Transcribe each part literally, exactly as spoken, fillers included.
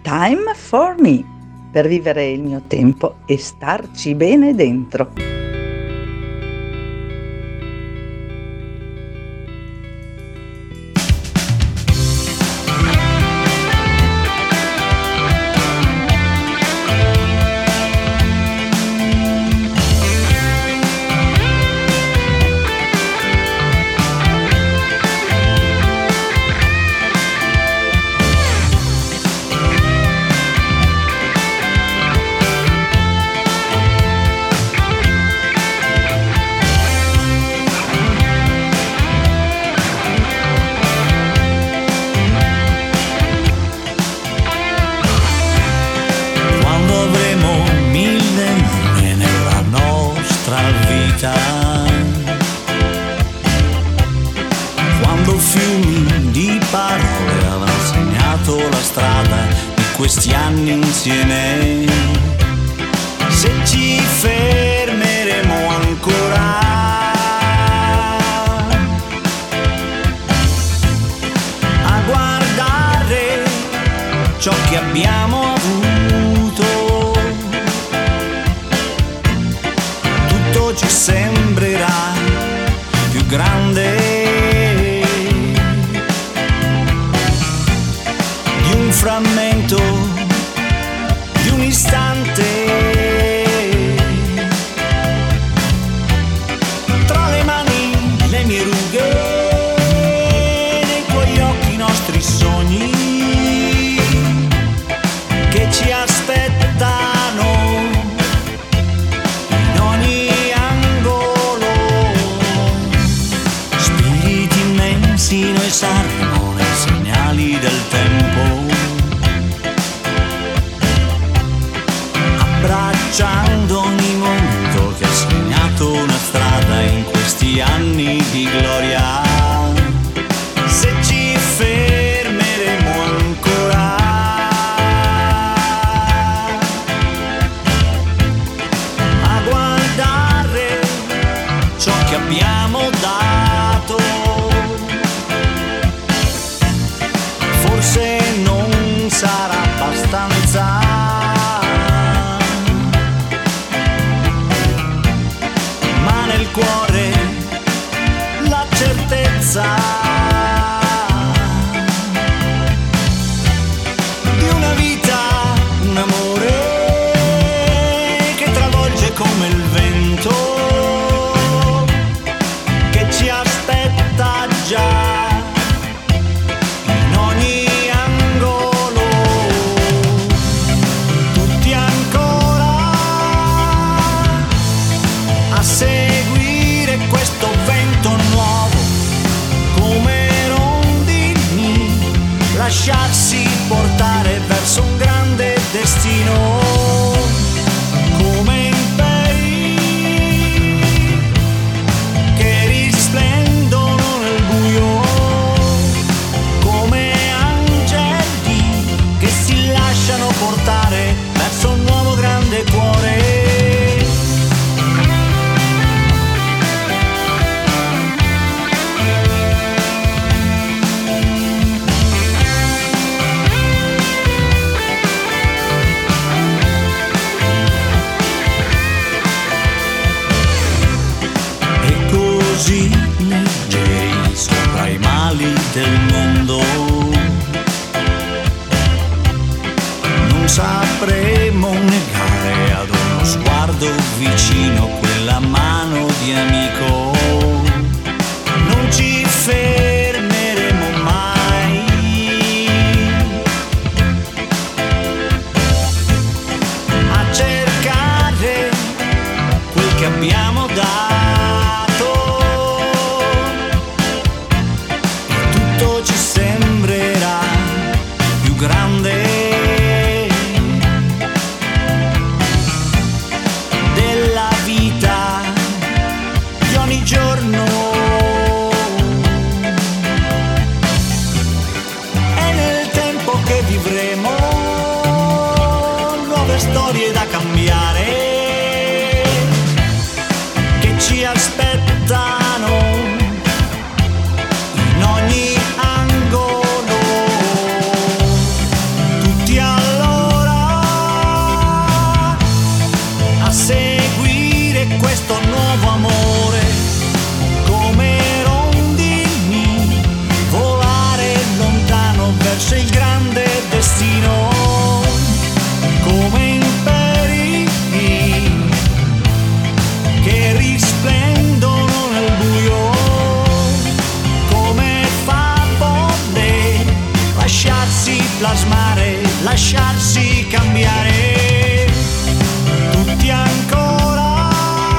Time for Me, per vivere il mio tempo e starci bene dentro. Questi anni insieme, se ci fermeremo ancora a guardare ciò che abbiamo avuto, tutto ci sembrerà più grande di un frammento, di un istante, tra le mani le mie rughe, nei tuoi occhi i nostri sogni che ci aspettano in ogni angolo, spiriti immensi noi saremo nei segnali del tempo, abbracciando ogni momento che ha segnato una strada in questi anni di gloria. Se ci fermeremo ancora a guardare ciò che abbiamo dato, forse non sarà abbastanza, cuore la certezza di una vita, un amore che travolge come il vento, che ci aspetta già in ogni angolo, tutti ancora a seguire questo vento nuovo, come rondini, lasciarsi portare verso un grande destino, come imperi che risplendono nel buio, come angeli che si lasciano portare verso un nuovo grande cuore. Così leggeri sopra i mali del mondo, non sapremo negare ad uno sguardo vicino quella mano di amico, non ci fermeremo mai a cercare quel che abbiamo dato, grande della vita di ogni giorno, e nel tempo che vivremo nuove storie da cambiare che ci aspettano in ogni angolo, tutti alla plasmare, lasciarsi cambiare, tutti ancora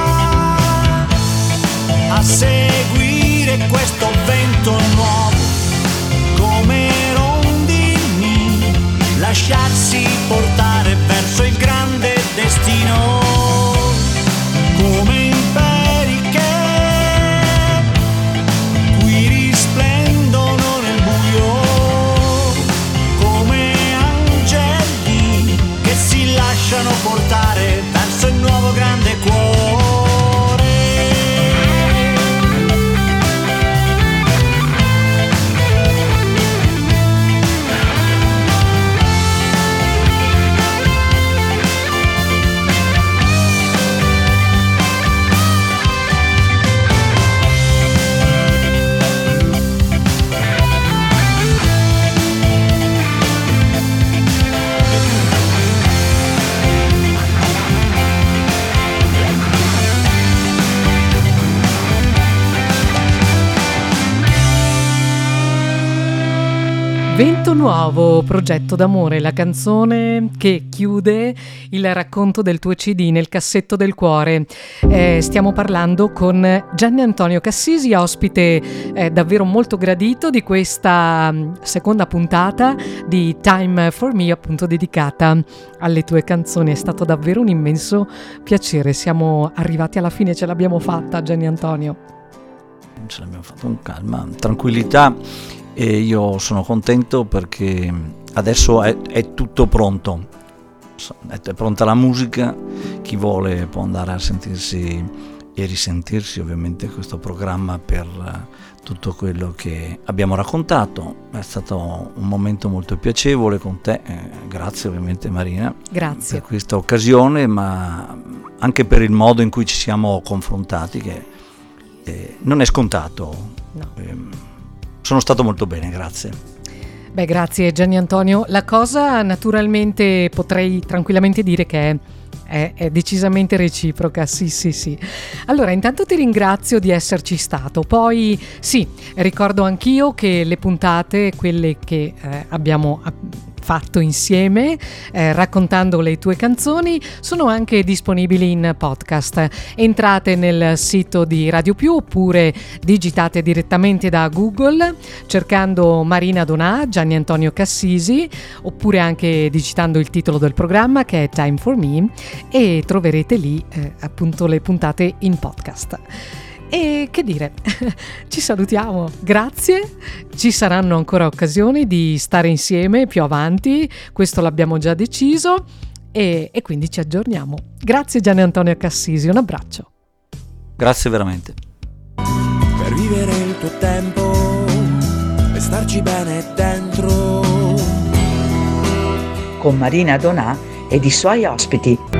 a seguire questo vento nuovo, come rondini, lasciarsi portare verso il grande destino, come imperi che qui risplendono nel buio, come angeli che si lasciano portare verso il nuovo grande cuore. Vento Nuovo, progetto d'amore, la canzone che chiude il racconto del tuo C D nel cassetto del cuore. Eh, stiamo parlando con Gianni Antonio Cassisi, ospite eh, davvero molto gradito di questa seconda puntata di Time for Me, appunto dedicata alle tue canzoni. È stato davvero un immenso piacere. Siamo arrivati alla fine, ce l'abbiamo fatta, Gianni Antonio. Ce l'abbiamo fatta con calma, tranquillità. E io sono contento perché adesso è, è tutto pronto, è pronta la musica, chi vuole può andare a sentirsi e risentirsi ovviamente questo programma per tutto quello che abbiamo raccontato. È stato un momento molto piacevole con te, eh, grazie ovviamente Marina, grazie per questa occasione, ma anche per il modo in cui ci siamo confrontati, che eh, non è scontato. No. Eh, Sono stato molto bene, grazie. Beh, grazie Gianni Antonio. La cosa naturalmente potrei tranquillamente dire che è, è, è decisamente reciproca, sì sì sì. Allora, intanto ti ringrazio di esserci stato. Poi sì, ricordo anch'io che le puntate, quelle che eh, abbiamo fatto insieme, eh, raccontando le tue canzoni, sono anche disponibili in podcast. Entrate nel sito di Radio Più oppure digitate direttamente da Google cercando Marina Donà, Gianni Antonio Cassisi, oppure anche digitando il titolo del programma che è Time for Me, e troverete lì eh, appunto le puntate in podcast. E che dire, ci salutiamo, grazie, ci saranno ancora occasioni di stare insieme più avanti, questo l'abbiamo già deciso, e, e quindi ci aggiorniamo. Grazie Gianni Antonio Cassisi, un abbraccio. Grazie veramente. Per vivere il tuo tempo e starci bene dentro, Con Marina Donà ed i suoi ospiti.